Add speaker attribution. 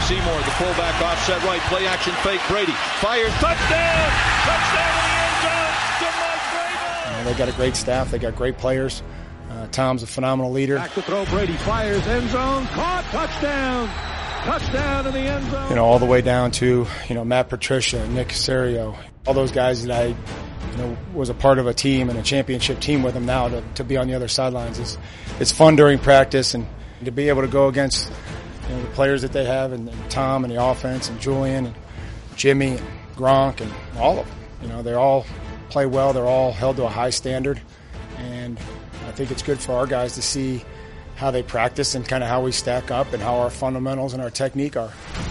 Speaker 1: Seymour, the fullback, offset right, play action fake. Brady fires, touchdown! Touchdown in the end zone to Mike Vrabel!
Speaker 2: They got a great staff. They got great players. Tom's a phenomenal leader.
Speaker 1: Back to throw, Brady fires, end zone, caught, touchdown! Touchdown in the end zone.
Speaker 2: All the way down to, Matt Patricia, Nick Caserio, all those guys that I, was a part of a team and a championship team with them now to be on the other sidelines. It's fun during practice, and to be able to go against, the players that they have, and Tom and the offense, and Julian and Jimmy and Gronk and all of them. They all play well. They're all held to a high standard, and I think it's good for our guys to see how they practice and kind of how we stack up and how our fundamentals and our technique are.